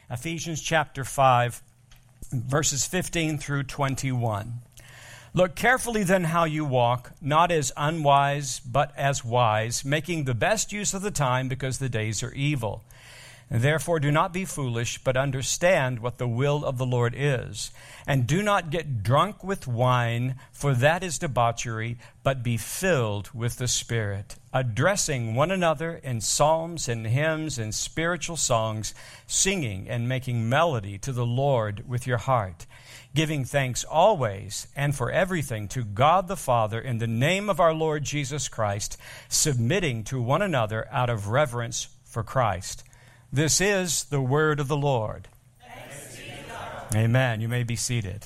Ephesians chapter 5, verses 15 through 21. Look carefully then how you walk, not as unwise, but as wise, making the best use of the time because the days are evil. And therefore do not be foolish, but understand what the will of the Lord is. And do not get drunk with wine, for that is debauchery, but be filled with the Spirit, addressing one another in psalms and hymns and spiritual songs, singing and making melody to the Lord with your heart, giving thanks always and for everything to God the Father in the name of our Lord Jesus Christ, submitting to one another out of reverence for Christ. This is the word of the Lord. Thanks be to God. Amen. You may be seated.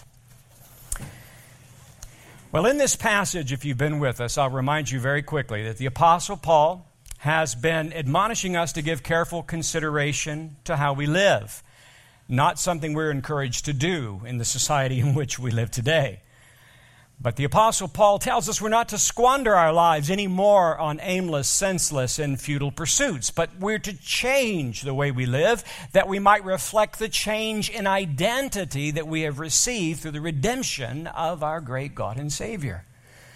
Well, in this passage, if you've been with us, I'll remind you very quickly that the Apostle Paul has been admonishing us to give careful consideration to how we live. Not something we're encouraged to do in the society in which we live today. But the Apostle Paul tells us we're not to squander our lives anymore on aimless, senseless, and futile pursuits, but we're to change the way we live, that we might reflect the change in identity that we have received through the redemption of our great God and Savior.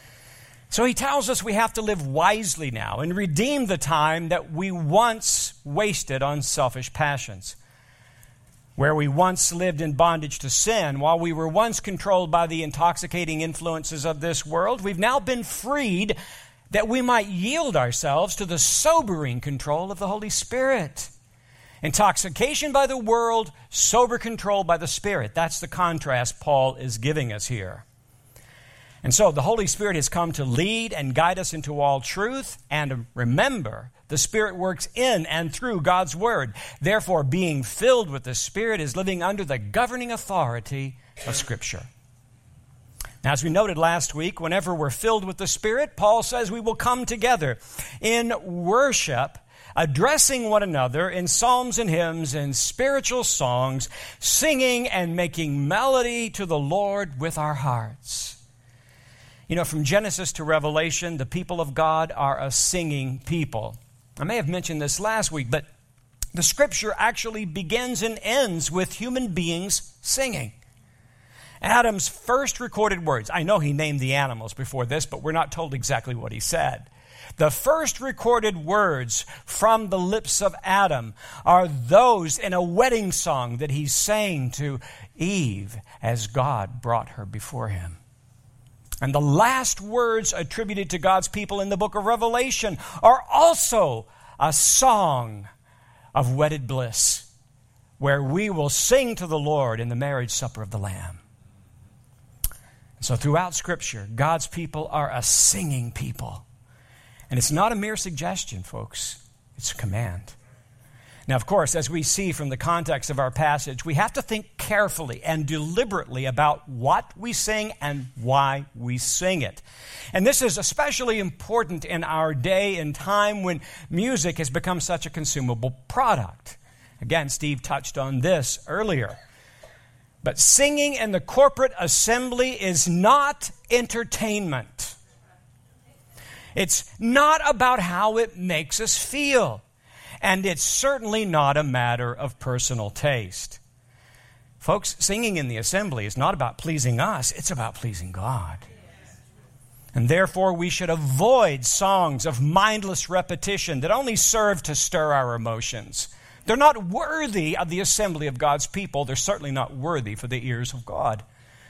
So he tells us we have to live wisely now and redeem the time that we once wasted on selfish passions. Where we once lived in bondage to sin, while we were once controlled by the intoxicating influences of this world, we've now been freed that we might yield ourselves to the sobering control of the Holy Spirit. Intoxication by the world, sober control by the Spirit. That's the contrast Paul is giving us here. And so the Holy Spirit has come to lead and guide us into all truth. And remember, the Spirit works in and through God's Word. Therefore, being filled with the Spirit is living under the governing authority of Scripture. Now, as we noted last week, whenever we're filled with the Spirit, Paul says we will come together in worship, addressing one another in psalms and hymns and spiritual songs, singing and making melody to the Lord with our hearts. You know, from Genesis to Revelation, the people of God are a singing people. I may have mentioned this last week, but the Scripture actually begins and ends with human beings singing. Adam's first recorded words, I know he named the animals before this, but we're not told exactly what he said. The first recorded words from the lips of Adam are those in a wedding song that he sang to Eve as God brought her before him. And the last words attributed to God's people in the book of Revelation are also a song of wedded bliss, where we will sing to the Lord in the marriage supper of the Lamb. So throughout Scripture, God's people are a singing people. And it's not a mere suggestion, folks. It's a command. Now, of course, as we see from the context of our passage, we have to think carefully and deliberately about what we sing and why we sing it. And this is especially important in our day and time when music has become such a consumable product. Again, Steve touched on this earlier. But singing in the corporate assembly is not entertainment. It's not about how it makes us feel. And it's certainly not a matter of personal taste. Folks, singing in the assembly is not about pleasing us, it's about pleasing God. And therefore, we should avoid songs of mindless repetition that only serve to stir our emotions. They're not worthy of the assembly of God's people. They're certainly not worthy for the ears of God.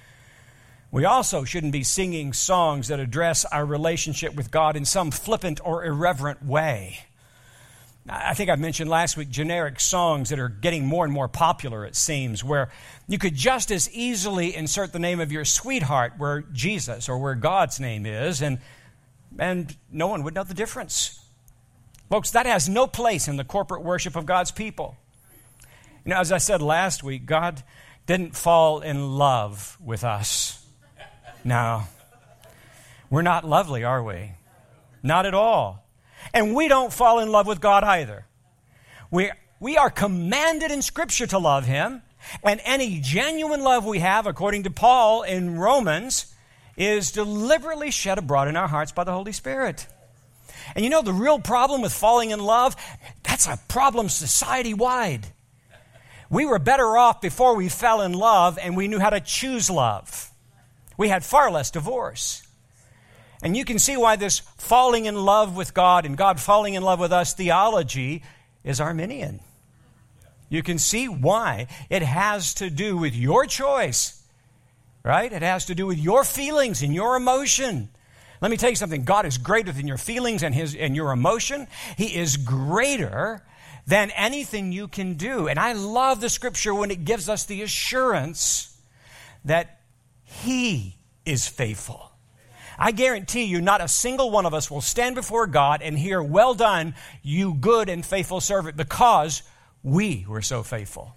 We also shouldn't be singing songs that address our relationship with God in some flippant or irreverent way. I think I mentioned last week generic songs that are getting more and more popular, it seems, where you could just as easily insert the name of your sweetheart where Jesus or where God's name is, and no one would know the difference. Folks, that has no place in the corporate worship of God's people. You know, as I said last week, God didn't fall in love with us. No. We're not lovely, are we? Not at all. And we don't fall in love with God either. We are commanded in Scripture to love Him, and any genuine love we have, according to Paul in Romans, is deliberately shed abroad in our hearts by the Holy Spirit. And you know the real problem with falling in love? That's a problem society-wide. We were better off before we fell in love and we knew how to choose love. We had far less divorce. And you can see why this falling in love with God and God falling in love with us theology is Arminian. You can see why. It has to do with your choice, right? It has to do with your feelings and your emotion. Let me tell you something. God is greater than your feelings and your emotion. He is greater than anything you can do. And I love the Scripture when it gives us the assurance that He is faithful. I guarantee you not a single one of us will stand before God and hear, "Well done, you good and faithful servant," because we were so faithful.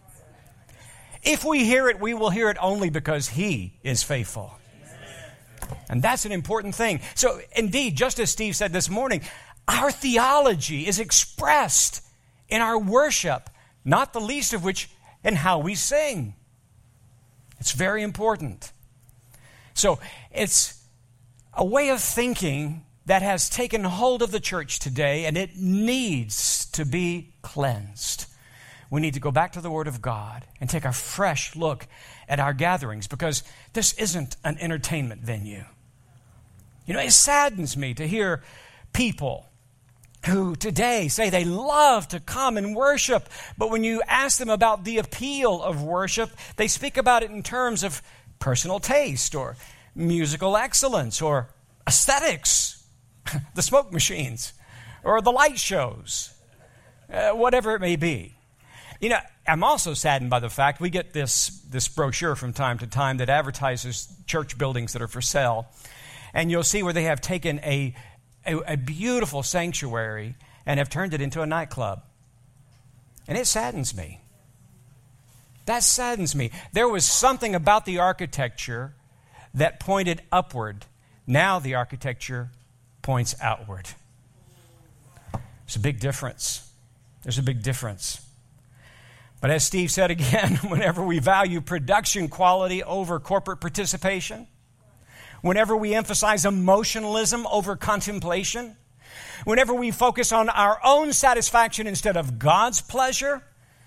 If we hear it, we will hear it only because He is faithful. And that's an important thing. So indeed, just as Steve said this morning, our theology is expressed in our worship, not the least of which in how we sing. It's very important. So it's a way of thinking that has taken hold of the church today, and it needs to be cleansed. We need to go back to the Word of God and take a fresh look at our gatherings, because this isn't an entertainment venue. You know, it saddens me to hear people who today say they love to come and worship, but when you ask them about the appeal of worship, they speak about it in terms of personal taste or musical excellence or aesthetics, the smoke machines or the light shows, whatever it may be. You know, I'm also saddened by the fact we get this brochure from time to time that advertises church buildings that are for sale. And you'll see where they have taken a beautiful sanctuary and have turned it into a nightclub. And it saddens me. That saddens me. There was something about the architecture that pointed upward. Now the architecture points outward. There's a big difference. There's a big difference. But as Steve said again, whenever we value production quality over corporate participation, whenever we emphasize emotionalism over contemplation, whenever we focus on our own satisfaction instead of God's pleasure,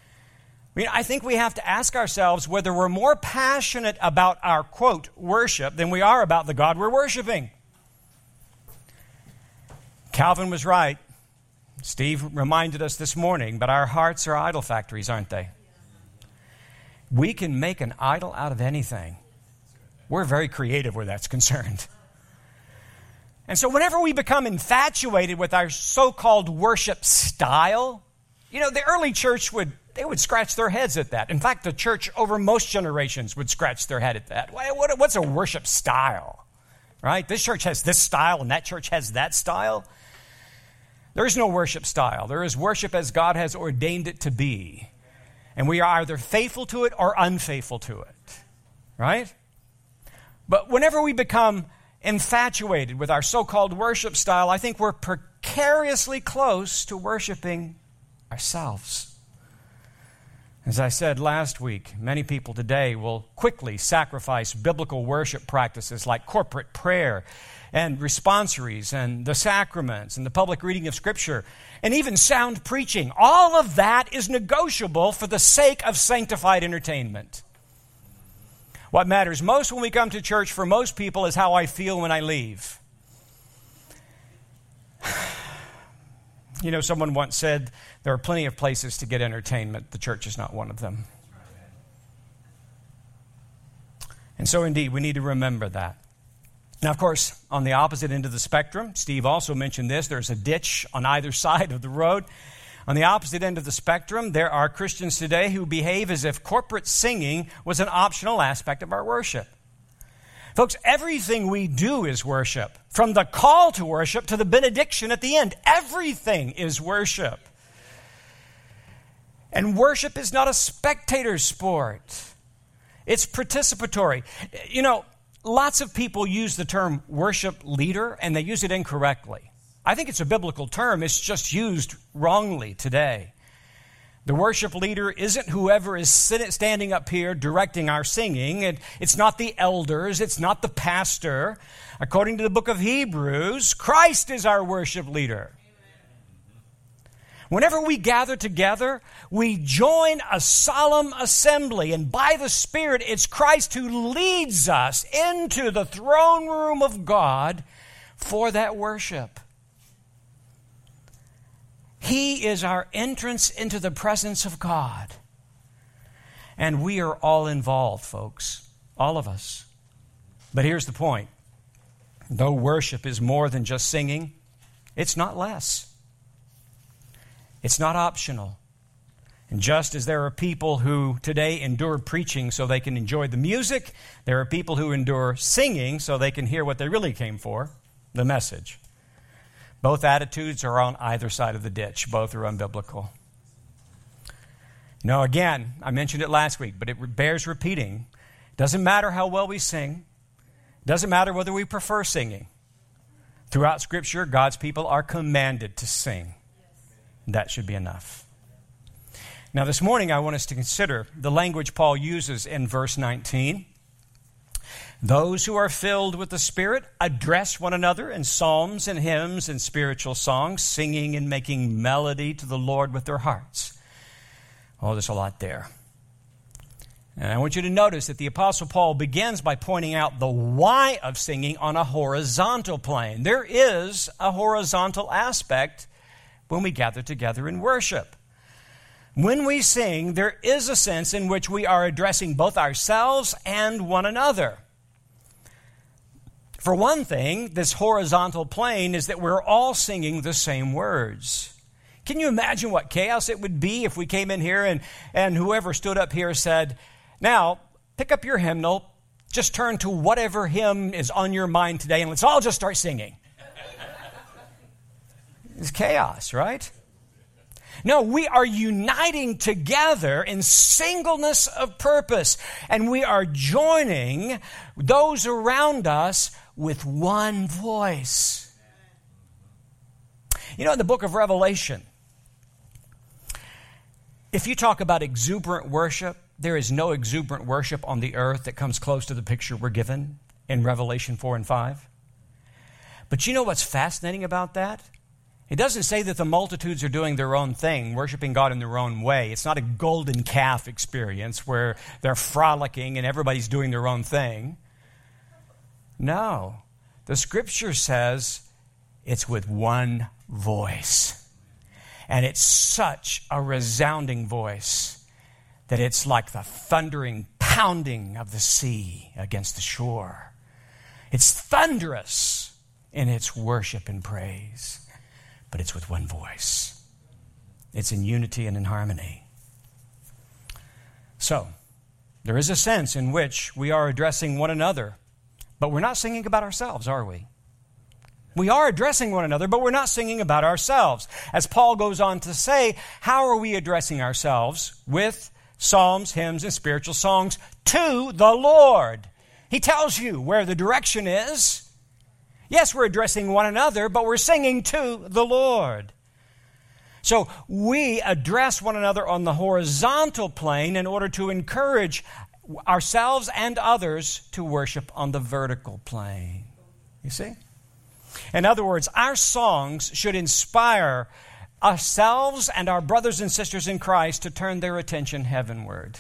I think we have to ask ourselves whether we're more passionate about our, quote, worship than we are about the God we're worshiping. Calvin was right. Steve reminded us this morning, but our hearts are idol factories, aren't they? We can make an idol out of anything. We're very creative where that's concerned. And so whenever we become infatuated with our so-called worship style, you know, the early church would scratch their heads at that. In fact, the church over most generations would scratch their head at that. What's a worship style? Right? This church has this style and that church has that style. There is no worship style. There is worship as God has ordained it to be. And we are either faithful to it or unfaithful to it. Right? But whenever we become infatuated with our so-called worship style, I think we're precariously close to worshiping ourselves. As I said last week, many people today will quickly sacrifice biblical worship practices like corporate prayer and responsories and the sacraments and the public reading of Scripture and even sound preaching. All of that is negotiable for the sake of sanctified entertainment. What matters most when we come to church for most people is how I feel when I leave. You know, someone once said there are plenty of places to get entertainment. The church is not one of them. And so indeed, we need to remember that. Now, of course, on the opposite end of the spectrum, Steve also mentioned this, there's a ditch on either side of the road. On the opposite end of the spectrum, there are Christians today who behave as if corporate singing was an optional aspect of our worship. Folks, everything we do is worship. From the call to worship to the benediction at the end, everything is worship. And worship is not a spectator sport. It's participatory. You know, lots of people use the term worship leader, and they use it incorrectly. I think it's a biblical term. It's just used wrongly today. The worship leader isn't whoever is standing up here directing our singing. It's not the elders. It's not the pastor. According to the book of Hebrews, Christ is our worship leader. Whenever we gather together, we join a solemn assembly, and by the Spirit, it's Christ who leads us into the throne room of God for that worship. He is our entrance into the presence of God. And we are all involved, folks, all of us. But here's the point. Though worship is more than just singing, it's not less. It's not optional. And just as there are people who today endure preaching so they can enjoy the music, there are people who endure singing so they can hear what they really came for, the message. Both attitudes are on either side of the ditch. Both are unbiblical. Now, again, I mentioned it last week, but it bears repeating. Doesn't matter how well we sing. Doesn't matter whether we prefer singing. Throughout Scripture, God's people are commanded to sing. That should be enough. Now, this morning, I want us to consider the language Paul uses in verse 19. Those who are filled with the Spirit address one another in psalms and hymns and spiritual songs, singing and making melody to the Lord with their hearts. Oh, there's a lot there. And I want you to notice that the Apostle Paul begins by pointing out the why of singing on a horizontal plane. There is a horizontal aspect when we gather together in worship. When we sing, there is a sense in which we are addressing both ourselves and one another. For one thing, this horizontal plane is that we're all singing the same words. Can you imagine what chaos it would be if we came in here and whoever stood up here said, now, pick up your hymnal, just turn to whatever hymn is on your mind today, and let's all just start singing. It's chaos, right? No, we are uniting together in singleness of purpose, and we are joining those around us with one voice. You know, in the book of Revelation, if you talk about exuberant worship, there is no exuberant worship on the earth that comes close to the picture we're given in Revelation 4 and 5. But you know what's fascinating about that? It doesn't say that the multitudes are doing their own thing, worshiping God in their own way. It's not a golden calf experience where they're frolicking and everybody's doing their own thing. No. The Scripture says it's with one voice. And it's such a resounding voice that it's like the thundering pounding of the sea against the shore. It's thunderous in its worship and praise. But it's with one voice. It's in unity and in harmony. So, there is a sense in which we are addressing one another, but we're not singing about ourselves, are we? We are addressing one another, but we're not singing about ourselves. As Paul goes on to say, how are we addressing ourselves? With psalms, hymns, and spiritual songs to the Lord. He tells you where the direction is. Yes, we're addressing one another, but we're singing to the Lord. So we address one another on the horizontal plane in order to encourage ourselves and others to worship on the vertical plane. You see? In other words, our songs should inspire ourselves and our brothers and sisters in Christ to turn their attention heavenward.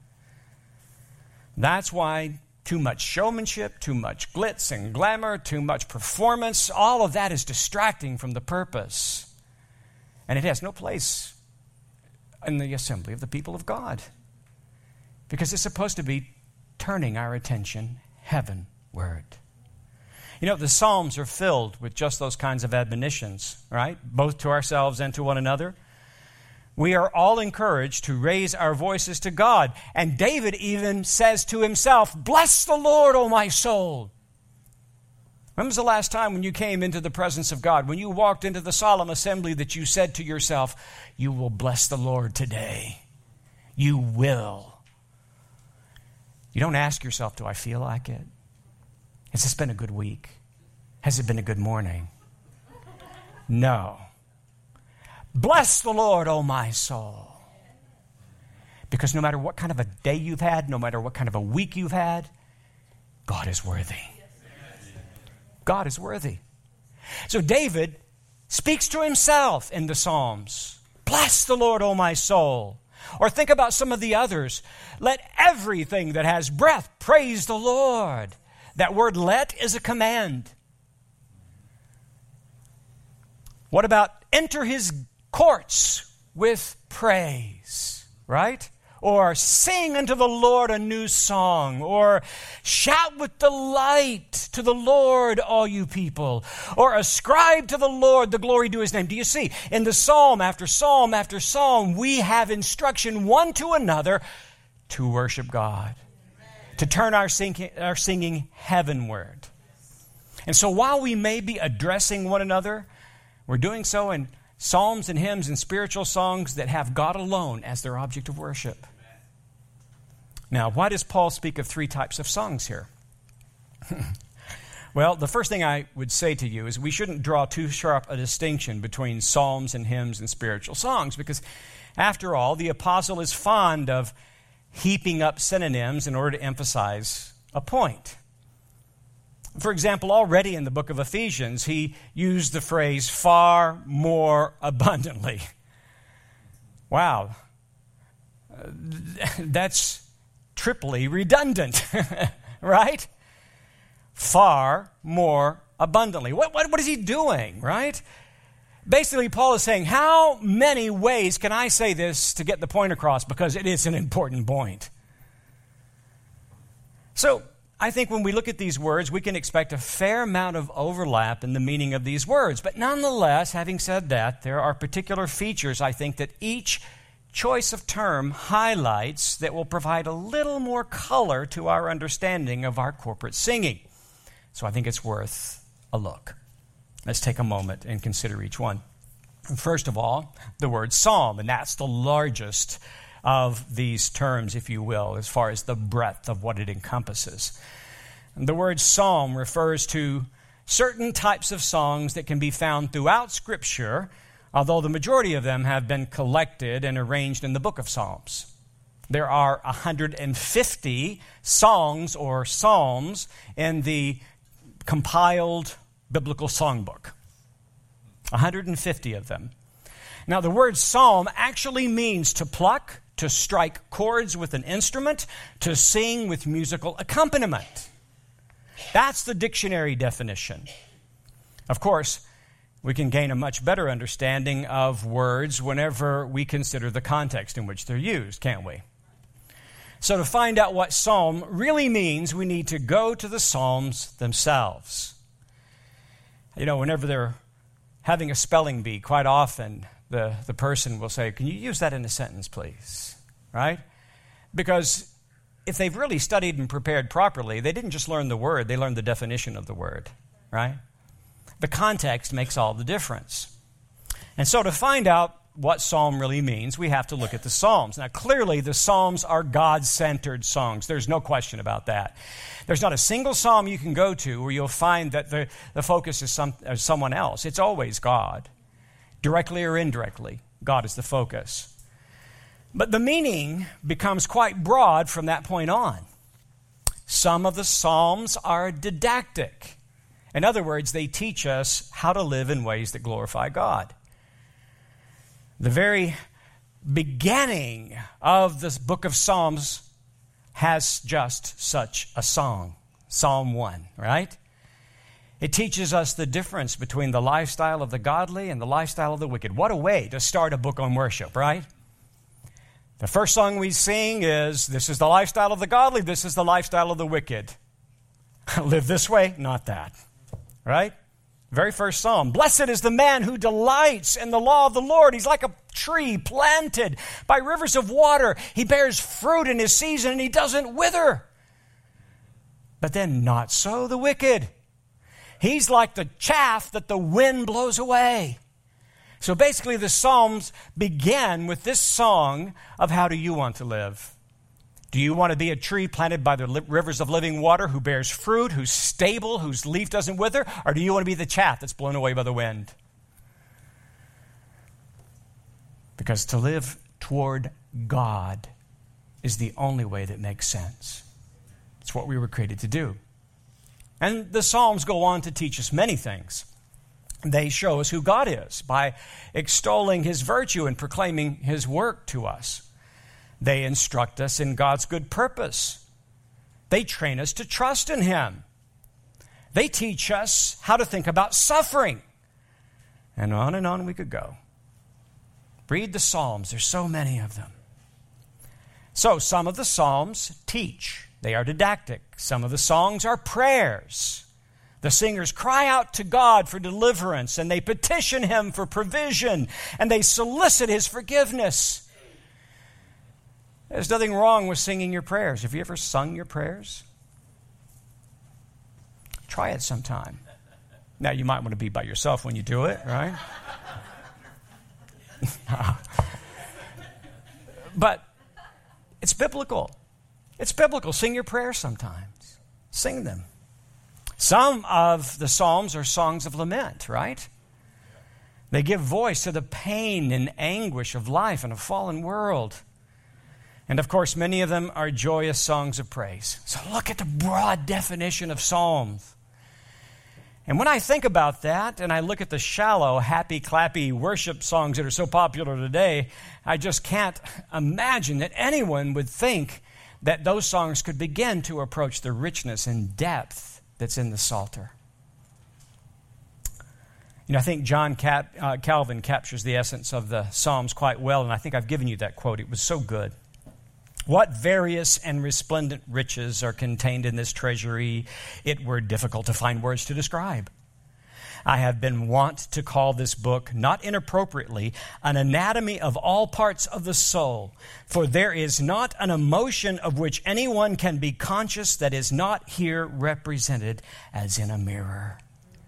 That's why too much showmanship, too much glitz and glamour, too much performance, all of that is distracting from the purpose. And it has no place in the assembly of the people of God. Because it's supposed to be turning our attention heavenward. You know, the Psalms are filled with just those kinds of admonitions, right? Both to ourselves and to one another. We are all encouraged to raise our voices to God. And David even says to himself, "Bless the Lord, O my soul." When was the last time when you came into the presence of God, when you walked into the solemn assembly, that you said to yourself, "You will bless the Lord today. You will." You don't ask yourself, "Do I feel like it? Has this been a good week? Has it been a good morning?" No. Bless the Lord, O my soul. Because no matter what kind of a day you've had, no matter what kind of a week you've had, God is worthy. God is worthy. So David speaks to himself in the Psalms. Bless the Lord, O my soul. Or think about some of the others. Let everything that has breath praise the Lord. That word let is a command. What about enter his courts with praise, right? Or sing unto the Lord a new song, or shout with delight to the Lord, all you people, or ascribe to the Lord the glory due his name. Do you see? In the psalm after psalm after psalm, we have instruction one to another to worship God, to turn our singing heavenward. And so while we may be addressing one another, we're doing so in psalms and hymns and spiritual songs that have God alone as their object of worship. Now, why does Paul speak of 3 types of songs here? Well, the first thing I would say to you is we shouldn't draw too sharp a distinction between psalms and hymns and spiritual songs, because after all, the apostle is fond of heaping up synonyms in order to emphasize a point. For example, already in the book of Ephesians, he used the phrase far more abundantly. Wow. That's triply redundant, right? Far more abundantly. What is he doing, right? Basically, Paul is saying, how many ways can I say this to get the point across? Because it is an important point. So, I think when we look at these words, we can expect a fair amount of overlap in the meaning of these words. But nonetheless, having said that, there are particular features, I think, that each choice of term highlights that will provide a little more color to our understanding of our corporate singing. So I think it's worth a look. Let's take a moment and consider each one. First of all, the word psalm, and that's the largest of these terms, if you will, as far as the breadth of what it encompasses. And the word psalm refers to certain types of songs that can be found throughout Scripture, although the majority of them have been collected and arranged in the book of Psalms. There are 150 songs or psalms in the compiled biblical songbook. 150 of them. Now, the word psalm actually means to pluck, to strike chords with an instrument, to sing with musical accompaniment. That's the dictionary definition. Of course, we can gain a much better understanding of words whenever we consider the context in which they're used, can't we? So to find out what psalm really means, we need to go to the psalms themselves. You know, whenever they're having a spelling bee, quite often the person will say, can you use that in a sentence, please? Right? Because if they've really studied and prepared properly, they didn't just learn the word, they learned the definition of the word. Right? The context makes all the difference. And so to find out what psalm really means, we have to look at the Psalms. Now, clearly, the Psalms are God-centered songs. There's no question about that. There's not a single psalm you can go to where you'll find that the focus is someone else. It's always God. Directly or indirectly, God is the focus. But the meaning becomes quite broad from that point on. Some of the Psalms are didactic. In other words, they teach us how to live in ways that glorify God. The very beginning of this book of Psalms has just such a song, Psalm 1, right? It teaches us the difference between the lifestyle of the godly and the lifestyle of the wicked. What a way to start a book on worship, right? The first song we sing is, this is the lifestyle of the godly, this is the lifestyle of the wicked. Live this way, not that, right? Very first psalm. Blessed is the man who delights in the law of the Lord. He's like a tree planted by rivers of water. He bears fruit in his season and he doesn't wither. But then not so the wicked. He's like the chaff that the wind blows away. So basically the Psalms begin with this song of how do you want to live? Do you want to be a tree planted by the rivers of living water who bears fruit, who's stable, whose leaf doesn't wither? Or do you want to be the chaff that's blown away by the wind? Because to live toward God is the only way that makes sense. It's what we were created to do. And the Psalms go on to teach us many things. They show us who God is by extolling His virtue and proclaiming His work to us. They instruct us in God's good purpose. They train us to trust in Him. They teach us how to think about suffering. And on we could go. Read the Psalms. There's so many of them. So some of the Psalms teach. They are didactic. Some of the songs are prayers. The singers cry out to God for deliverance, and they petition Him for provision, and they solicit His forgiveness. There's nothing wrong with singing your prayers. Have you ever sung your prayers? Try it sometime. Now, you might want to be by yourself when you do it, right? But it's biblical. It's biblical. Sing your prayers sometimes. Sing them. Some of the Psalms are songs of lament, right? They give voice to the pain and anguish of life in a fallen world. And of course, many of them are joyous songs of praise. So look at the broad definition of Psalms. And when I think about that, and I look at the shallow, happy, clappy worship songs that are so popular today, I just can't imagine that anyone would think that those songs could begin to approach the richness and depth that's in the Psalter. You know, I think John Calvin captures the essence of the Psalms quite well, and I think I've given you that quote. It was so good. What various and resplendent riches are contained in this treasury, it were difficult to find words to describe. I have been wont to call this book, not inappropriately, an anatomy of all parts of the soul, for there is not an emotion of which anyone can be conscious that is not here represented as in a mirror.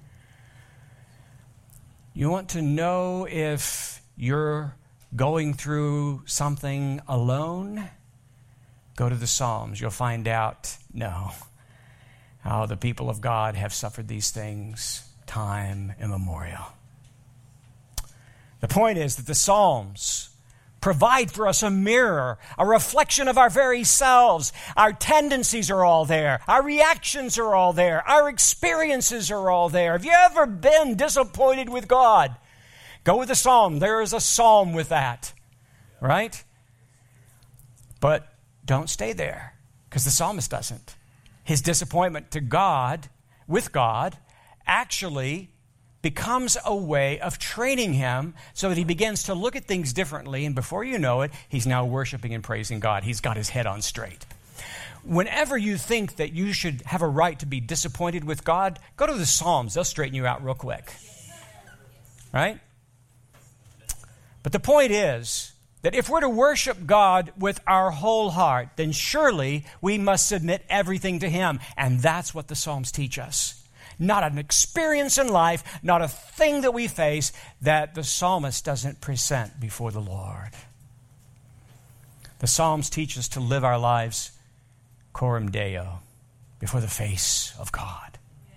You want to know if you're going through something alone? Go to the Psalms. You'll find out, no, how the people of God have suffered these things time immemorial. The point is that the Psalms provide for us a mirror, a reflection of our very selves. Our tendencies are all there. Our reactions are all there. Our experiences are all there. Have you ever been disappointed with God? Go with the Psalm. There is a psalm with that, right? But don't stay there, because the psalmist doesn't. His disappointment to God, with God, actually becomes a way of training him so that he begins to look at things differently, and before you know it, he's now worshiping and praising God. He's got his head on straight. Whenever you think that you should have a right to be disappointed with God, go to the Psalms. They'll straighten you out real quick. Right? But the point is that if we're to worship God with our whole heart, then surely we must submit everything to Him. And that's what the Psalms teach us. Not an experience in life, not a thing that we face that the psalmist doesn't present before the Lord. The Psalms teach us to live our lives coram Deo, before the face of God.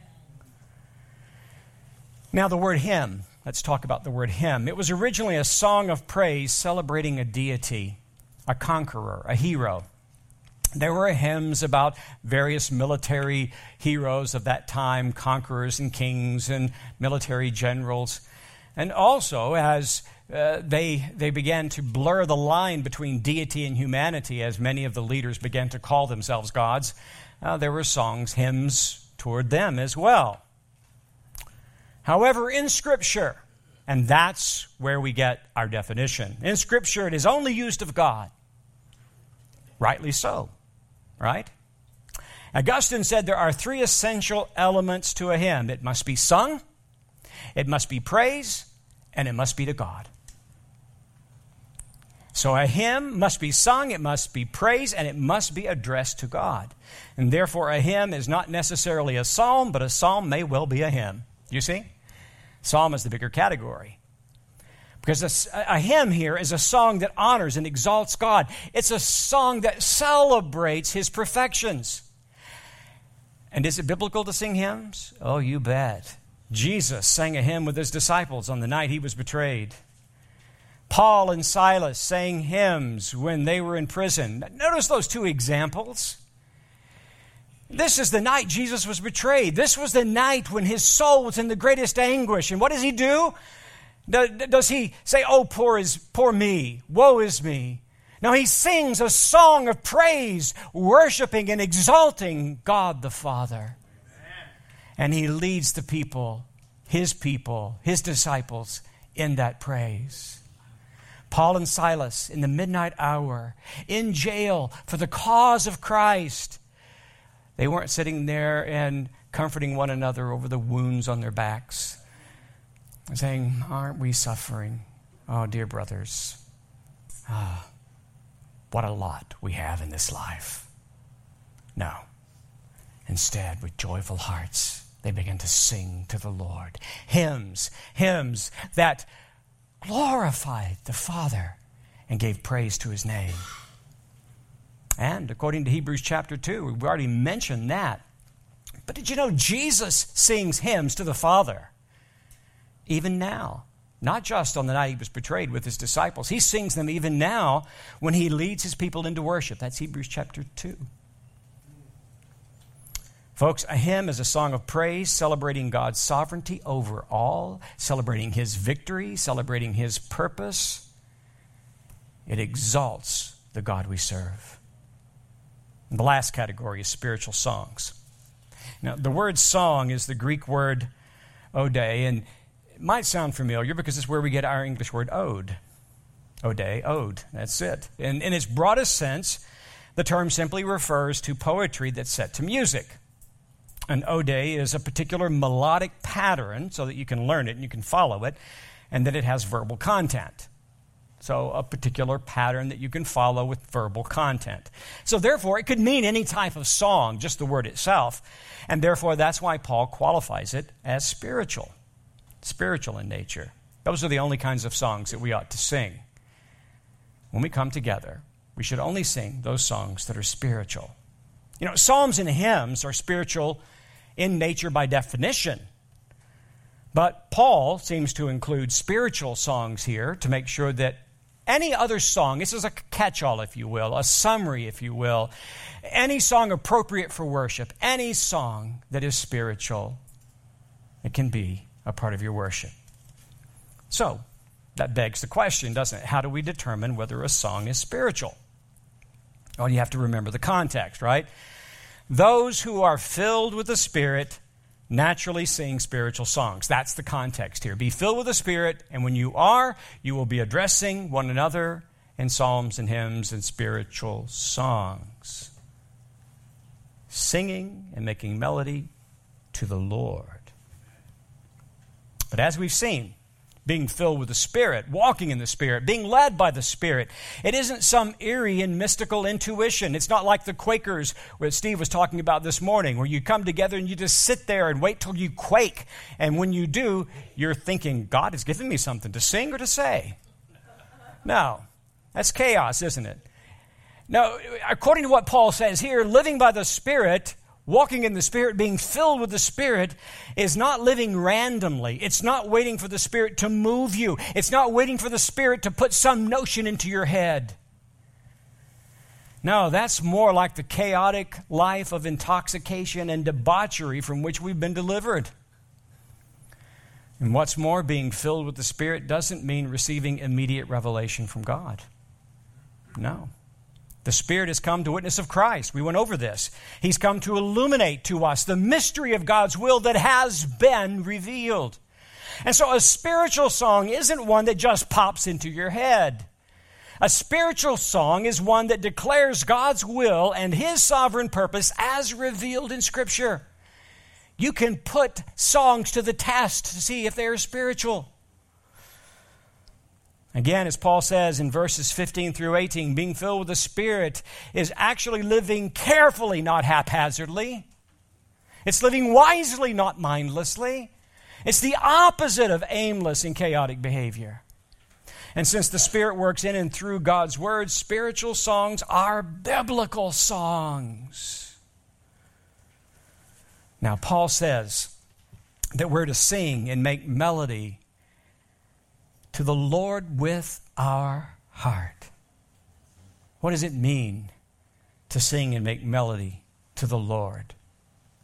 Now the word hymn. Let's talk about the word hymn. It was originally a song of praise celebrating a deity, a conqueror, a hero. There were hymns about various military heroes of that time, conquerors and kings and military generals. And also, as they began to blur the line between deity and humanity, as many of the leaders began to call themselves gods, there were songs, hymns toward them as well. However, in Scripture, and that's where we get our definition, in Scripture it is only used of God. Rightly so, right? Augustine said there are three essential elements to a hymn. It must be sung, it must be praise, and it must be to God. So a hymn must be sung, it must be praised, and it must be addressed to God. And therefore a hymn is not necessarily a psalm, but a psalm may well be a hymn. You see? Psalm is the bigger category. Because a hymn here is a song that honors and exalts God. It's a song that celebrates His perfections. And is it biblical to sing hymns? Oh, you bet. Jesus sang a hymn with His disciples on the night He was betrayed. Paul and Silas sang hymns when they were in prison. Notice those two examples. This is the night Jesus was betrayed. This was the night when his soul was in the greatest anguish. And what does he do? Does he say, oh, poor me, woe is me? No, he sings a song of praise, worshiping and exalting God the Father. Amen. And he leads the people, his disciples, in that praise. Paul and Silas, in the midnight hour, in jail for the cause of Christ. They weren't sitting there and comforting one another over the wounds on their backs, saying, aren't we suffering? Oh, dear brothers, what a lot we have in this life. No. Instead, with joyful hearts, they began to sing to the Lord. Hymns that glorified the Father and gave praise to his name. And according to Hebrews chapter 2, we've already mentioned that. But did you know Jesus sings hymns to the Father? Even now. Not just on the night he was betrayed with his disciples. He sings them even now when he leads his people into worship. That's Hebrews chapter 2. Folks, a hymn is a song of praise, celebrating God's sovereignty over all, celebrating his victory, celebrating his purpose. It exalts the God we serve. And the last category is spiritual songs. Now, the word song is the Greek word ode, and it might sound familiar because it's where we get our English word ode. Ode, that's it. And in its broadest sense, the term simply refers to poetry that's set to music. An ode is a particular melodic pattern so that you can learn it and you can follow it, and that it has verbal content. So a particular pattern that you can follow with verbal content. So therefore, it could mean any type of song, just the word itself. And therefore, that's why Paul qualifies it as spiritual in nature. Those are the only kinds of songs that we ought to sing. When we come together, we should only sing those songs that are spiritual. You know, psalms and hymns are spiritual in nature by definition. But Paul seems to include spiritual songs here to make sure that any other song, this is a catch-all, if you will, a summary, if you will, any song appropriate for worship, any song that is spiritual, it can be a part of your worship. So, that begs the question, doesn't it? How do we determine whether a song is spiritual? Well, you have to remember the context, right? Those who are filled with the Spirit naturally sing spiritual songs. That's the context here. Be filled with the Spirit, and when you are, you will be addressing one another in psalms and hymns and spiritual songs, singing and making melody to the Lord. But as we've seen, being filled with the Spirit, walking in the Spirit, being led by the Spirit, it isn't some eerie and mystical intuition. It's not like the Quakers, where Steve was talking about this morning, where you come together and you just sit there and wait till you quake. And when you do, you're thinking, God has given me something to sing or to say. No, that's chaos, isn't it? Now, according to what Paul says here, living by the Spirit, walking in the Spirit, being filled with the Spirit, is not living randomly. It's not waiting for the Spirit to move you. It's not waiting for the Spirit to put some notion into your head. No, that's more like the chaotic life of intoxication and debauchery from which we've been delivered. And what's more, being filled with the Spirit doesn't mean receiving immediate revelation from God. No. The Spirit has come to witness of Christ. We went over this. He's come to illuminate to us the mystery of God's will that has been revealed. And so a spiritual song isn't one that just pops into your head. A spiritual song is one that declares God's will and His sovereign purpose as revealed in Scripture. You can put songs to the test to see if they are spiritual. Again, as Paul says in verses 15 through 18, being filled with the Spirit is actually living carefully, not haphazardly. It's living wisely, not mindlessly. It's the opposite of aimless and chaotic behavior. And since the Spirit works in and through God's Word, spiritual songs are biblical songs. Now, Paul says that we're to sing and make melody to the Lord with our heart. What does it mean to sing and make melody to the Lord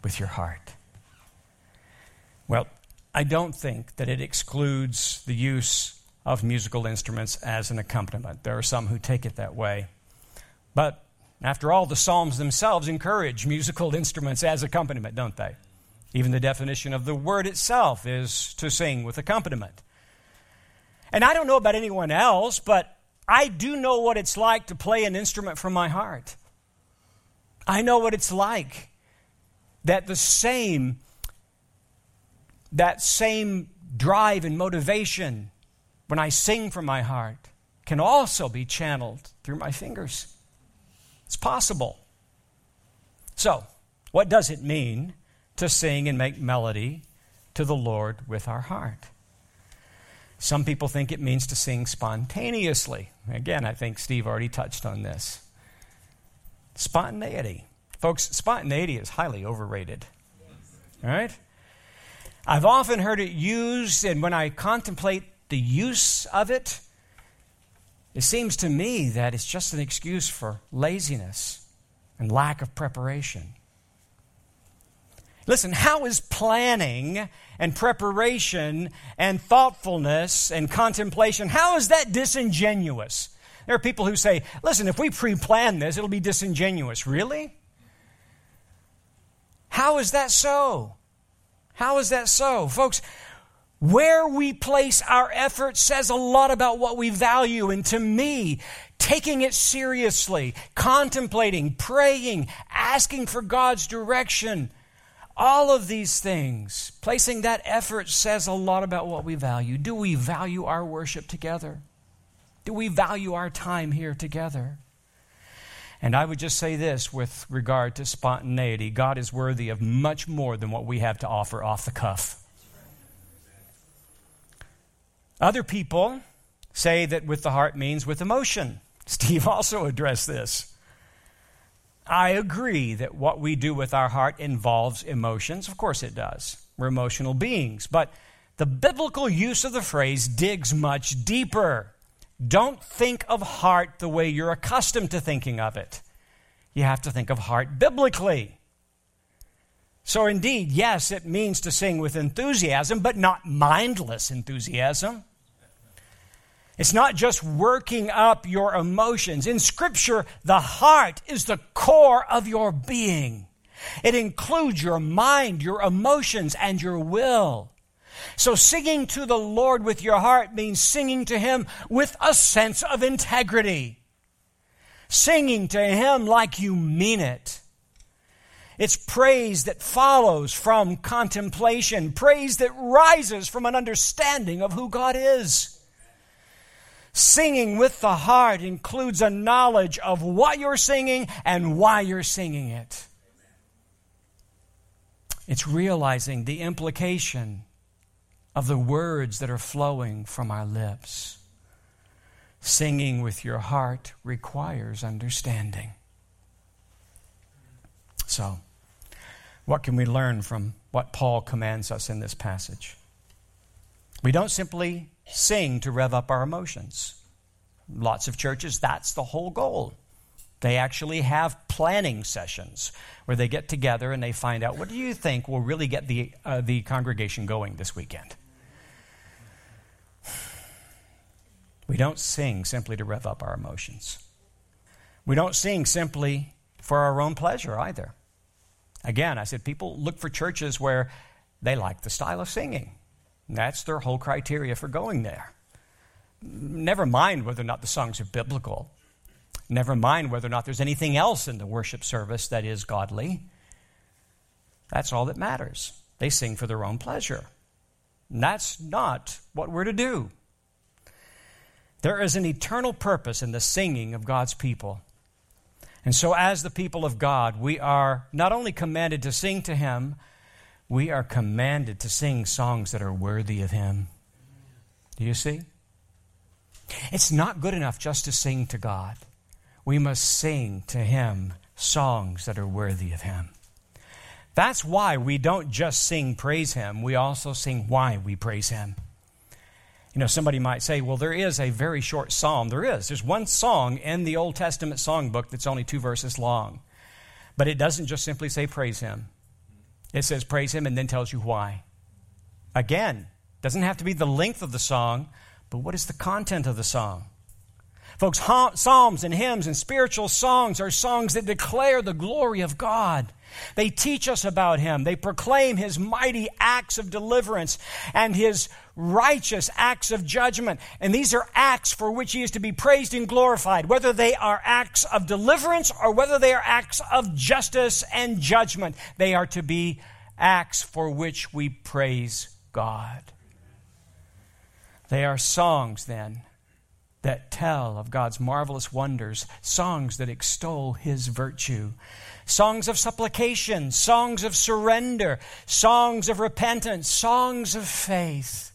with your heart. Well, I don't think that it excludes the use of musical instruments as an accompaniment. There are some who take it that way. But after all, the Psalms themselves encourage musical instruments as accompaniment, don't they? Even the definition of the word itself is to sing with accompaniment. And I don't know about anyone else, but I do know what it's like to play an instrument from my heart. I know what it's like that that same drive and motivation when I sing from my heart can also be channeled through my fingers. It's possible. So, what does it mean to sing and make melody to the Lord with our heart? Some people think it means to sing spontaneously. Again, I think Steve already touched on this. Spontaneity. Folks, spontaneity is highly overrated. All right? I've often heard it used, and when I contemplate the use of it, it seems to me that it's just an excuse for laziness and lack of preparation. Listen, how is planning and preparation and thoughtfulness and contemplation, how is that disingenuous? There are people who say, listen, if we pre-plan this, it'll be disingenuous. Really? How is that so? How is that so? Folks, where we place our effort says a lot about what we value. And to me, taking it seriously, contemplating, praying, asking for God's direction, all of these things, placing that effort says a lot about what we value. Do we value our worship together? Do we value our time here together? And I would just say this with regard to spontaneity. God is worthy of much more than what we have to offer off the cuff. Other people say that with the heart means with emotion. Steve also addressed this. I agree that what we do with our heart involves emotions. Of course it does. We're emotional beings. But the biblical use of the phrase digs much deeper. Don't think of heart the way you're accustomed to thinking of it. You have to think of heart biblically. So indeed, yes, it means to sing with enthusiasm, but not mindless enthusiasm. It's not just working up your emotions. In Scripture, the heart is the core of your being. It includes your mind, your emotions, and your will. So singing to the Lord with your heart means singing to Him with a sense of integrity. Singing to Him like you mean it. It's praise that follows from contemplation, praise that rises from an understanding of who God is. Singing with the heart includes a knowledge of what you're singing and why you're singing it. It's realizing the implication of the words that are flowing from our lips. Singing with your heart requires understanding. So, what can we learn from what Paul commands us in this passage? We don't simply sing to rev up our emotions. Lots of churches, that's the whole goal. They actually have planning sessions where they get together and they find out, what do you think will really get the congregation going this weekend? We don't sing simply to rev up our emotions. We don't sing simply for our own pleasure either. Again, I said people look for churches where they like the style of singing. That's their whole criteria for going there. Never mind whether or not the songs are biblical. Never mind whether or not there's anything else in the worship service that is godly. That's all that matters. They sing for their own pleasure. And that's not what we're to do. There is an eternal purpose in the singing of God's people. And so as the people of God, we are not only commanded to sing to Him, we are commanded to sing songs that are worthy of Him. Do you see? It's not good enough just to sing to God. We must sing to Him songs that are worthy of Him. That's why we don't just sing praise Him, we also sing why we praise Him. You know, somebody might say, well, there is a very short psalm. There is. There's one song in the Old Testament songbook that's only 2 verses long. But it doesn't just simply say praise Him. It says praise him and then tells you why. Again, doesn't have to be the length of the song, but what is the content of the song? Folks, psalms and hymns and spiritual songs are songs that declare the glory of God. They teach us about him. They proclaim his mighty acts of deliverance and his righteous acts of judgment. And these are acts for which he is to be praised and glorified, whether they are acts of deliverance or whether they are acts of justice and judgment. They are to be acts for which we praise God. They are songs, then, that tell of God's marvelous wonders, songs that extol his virtue, songs of supplication, songs of surrender, songs of repentance, songs of faith.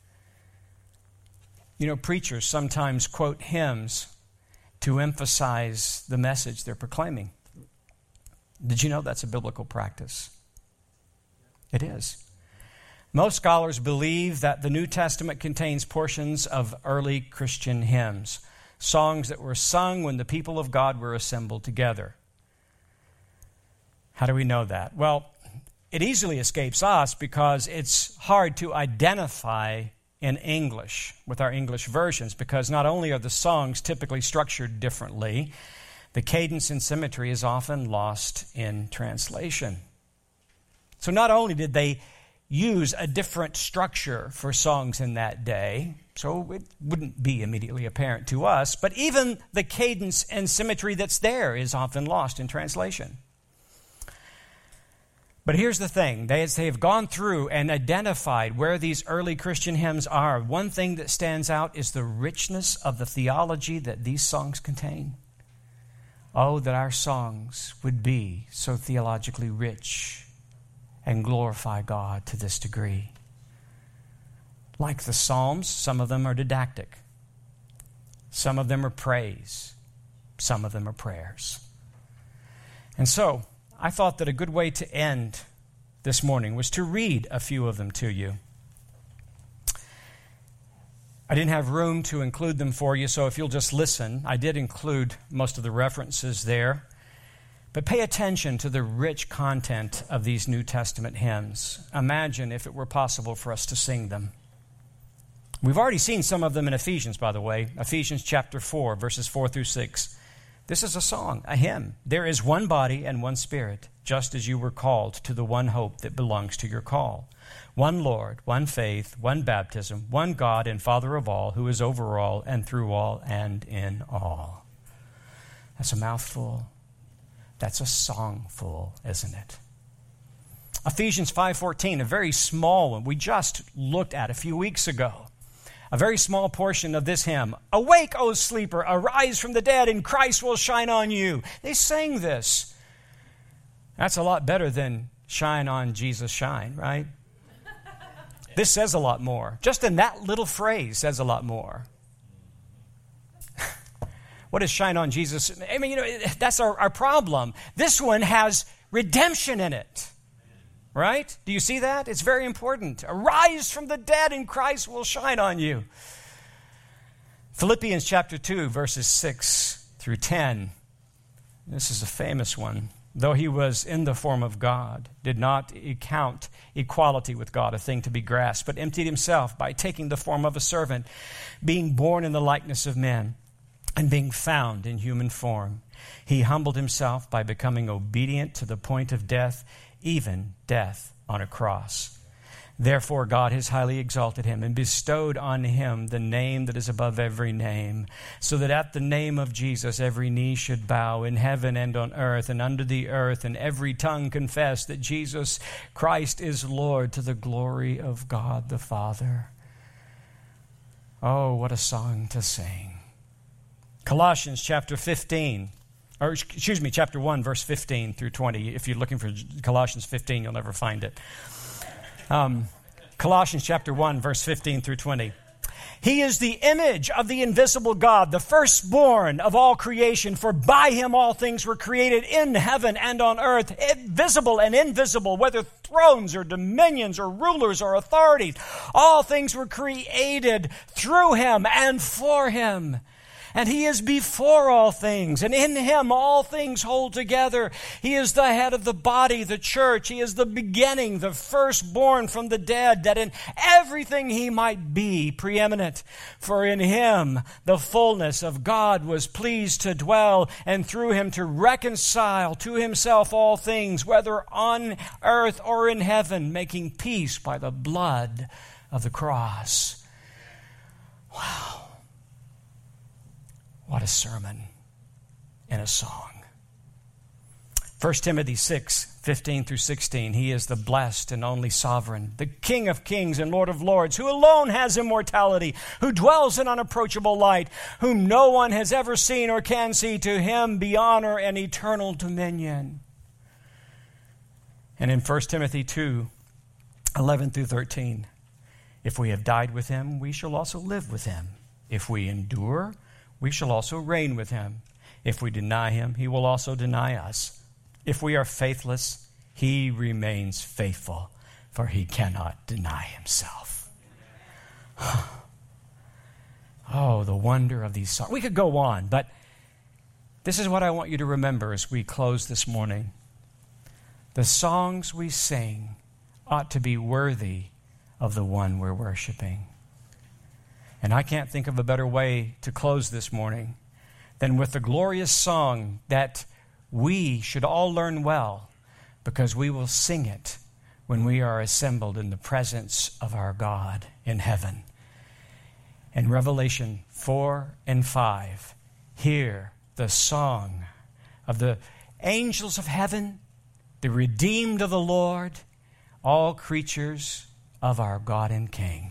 You know, preachers sometimes quote hymns to emphasize the message they're proclaiming. Did you know that's a biblical practice? It is. Most scholars believe that the New Testament contains portions of early Christian hymns, songs that were sung when the people of God were assembled together. How do we know that? Well, it easily escapes us because it's hard to identify in English with our English versions, because not only are the songs typically structured differently, the cadence and symmetry is often lost in translation. So not only did they use a different structure for songs in that day, so it wouldn't be immediately apparent to us, but even the cadence and symmetry that's there is often lost in translation. But here's the thing, they have gone through and identified where these early Christian hymns are. One thing that stands out is the richness of the theology that these songs contain. Oh, that our songs would be so theologically rich and glorify God to this degree. Like the Psalms, some of them are didactic. Some of them are praise. Some of them are prayers. And so, I thought that a good way to end this morning was to read a few of them to you. I didn't have room to include them for you, so if you'll just listen, I did include most of the references there. But pay attention to the rich content of these New Testament hymns. Imagine if it were possible for us to sing them. We've already seen some of them in Ephesians, by the way. Ephesians chapter 4, verses 4 through 6. This is a song, a hymn. There is one body and one Spirit, just as you were called to the one hope that belongs to your call. One Lord, one faith, one baptism, one God and Father of all, who is over all and through all and in all. That's a mouthful. That's a songful, isn't it? Ephesians 5:14, a very small one we just looked at a few weeks ago. A very small portion of this hymn. Awake, O sleeper, arise from the dead, and Christ will shine on you. They sang this. That's a lot better than shine on Jesus, shine, right? This says a lot more. Just in that little phrase says a lot more. What does shine on Jesus? I mean, that's our problem. This one has redemption in it. Right? Do you see that? It's very important. Arise from the dead and Christ will shine on you. Philippians chapter 2, verses 6 through 10. This is a famous one. Though he was in the form of God, did not count equality with God a thing to be grasped, but emptied himself by taking the form of a servant, being born in the likeness of men, and being found in human form. He humbled himself by becoming obedient to the point of death, even death on a cross. Therefore God has highly exalted him and bestowed on him the name that is above every name, so that at the name of Jesus every knee should bow in heaven and on earth and under the earth, and every tongue confess that Jesus Christ is Lord, to the glory of God the Father. Oh, what a song to sing. Colossians chapter 1, verse 15 through 20. If you're looking for Colossians 15, you'll never find it. Colossians chapter 1, verse 15 through 20. He is the image of the invisible God, the firstborn of all creation, for by him all things were created in heaven and on earth, visible and invisible, whether thrones or dominions or rulers or authorities. All things were created through him and for him. And He is before all things, and in Him all things hold together. He is the head of the body, the church. He is the beginning, the firstborn from the dead, that in everything He might be preeminent. For in Him the fullness of God was pleased to dwell, and through Him to reconcile to Himself all things, whether on earth or in heaven, making peace by the blood of the cross. Wow. What a sermon in a song. 1 Timothy 6:15-16. He is the blessed and only sovereign, the King of kings and Lord of lords, who alone has immortality, who dwells in unapproachable light, whom no one has ever seen or can see. To Him be honor and eternal dominion. And in 1 Timothy 2:11-13. If we have died with Him, we shall also live with Him. If we endure, we shall also reign with Him. If we deny Him, He will also deny us. If we are faithless, He remains faithful, for He cannot deny Himself. Oh, the wonder of these songs. We could go on, but this is what I want you to remember as we close this morning. The songs we sing ought to be worthy of the one we're worshiping. And I can't think of a better way to close this morning than with the glorious song that we should all learn well, because we will sing it when we are assembled in the presence of our God in heaven. In Revelation 4:5, hear the song of the angels of heaven, the redeemed of the Lord, all creatures of our God and King.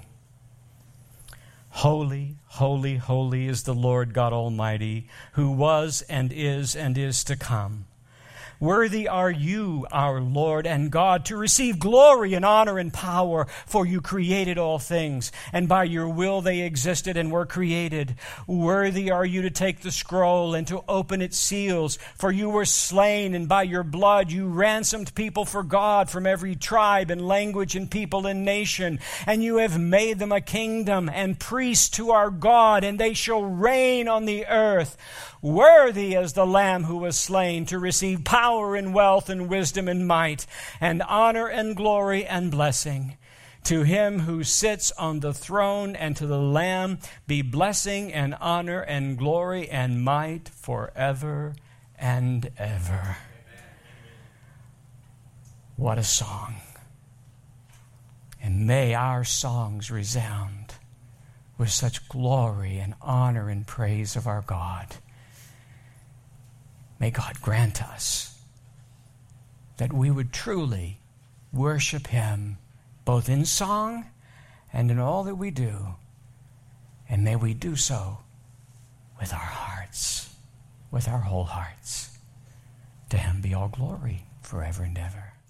Holy, holy, holy is the Lord God Almighty, who was and is to come. Worthy are you, our Lord and God, to receive glory and honor and power, for you created all things, and by your will they existed and were created. Worthy are you to take the scroll and to open its seals, for you were slain, and by your blood you ransomed people for God from every tribe and language and people and nation, and you have made them a kingdom and priests to our God, and they shall reign on the earth. Worthy is the Lamb who was slain to receive power and wealth and wisdom and might and honor and glory and blessing. To Him who sits on the throne and to the Lamb be blessing and honor and glory and might forever and ever. What a song. And may our songs resound with such glory and honor and praise of our God. May God grant us that we would truly worship Him both in song and in all that we do. And may we do so with our hearts, with our whole hearts. To Him be all glory forever and ever.